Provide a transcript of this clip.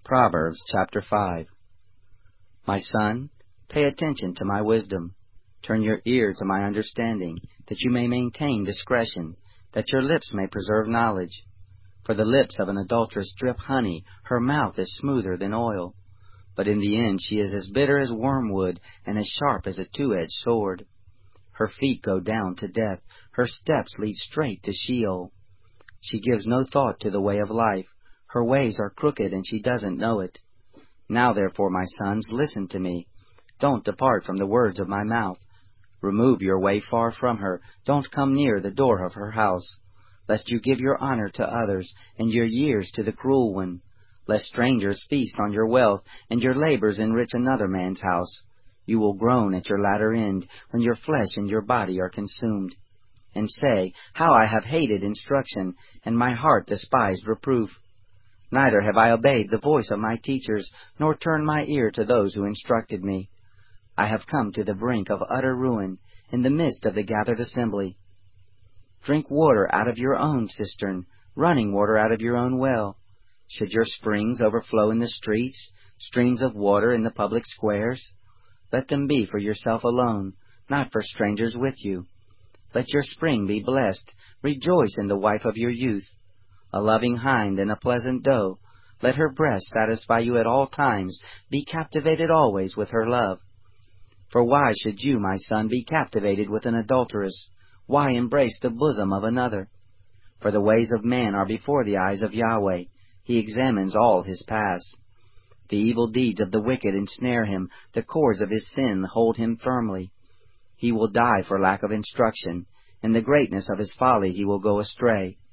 Proverbs chapter 5. My son, pay attention to my wisdom. Turn your ear to my understanding, that you may maintain discretion, that your lips may preserve knowledge. For the lips of an adulteress drip honey, her mouth is smoother than oil. But in the end she is as bitter as wormwood, and as sharp as a two-edged sword. Her feet go down to death, her steps lead straight to Sheol. She gives no thought to the way of life. Her ways are crooked, and she doesn't know it. Now therefore, my sons, listen to me. Don't depart from the words of my mouth. Remove your way far from her. Don't come near the door of her house, lest you give your honor to others, and your years to the cruel one. Lest strangers feast on your wealth, and your labors enrich another man's house. You will groan at your latter end, when your flesh and your body are consumed. And say, how I have hated instruction, and my heart despised reproof. Neither have I obeyed the voice of my teachers, nor turned my ear to those who instructed me. I have come to the brink of utter ruin, in the midst of the gathered assembly. Drink water out of your own cistern, running water out of your own well. Should your springs overflow in the streets, streams of water in the public squares? Let them be for yourself alone, not for strangers with you. Let your spring be blessed. Rejoice in the wife of your youth. A loving hind and a pleasant doe. Let her breast satisfy you at all times. Be captivated always with her love. For why should you, my son, be captivated with an adulteress? Why embrace the bosom of another? For the ways of man are before the eyes of Yahweh. He examines all his paths. The evil deeds of the wicked ensnare him. The cords of his sin hold him firmly. He will die for lack of instruction. In the greatness of his folly he will go astray.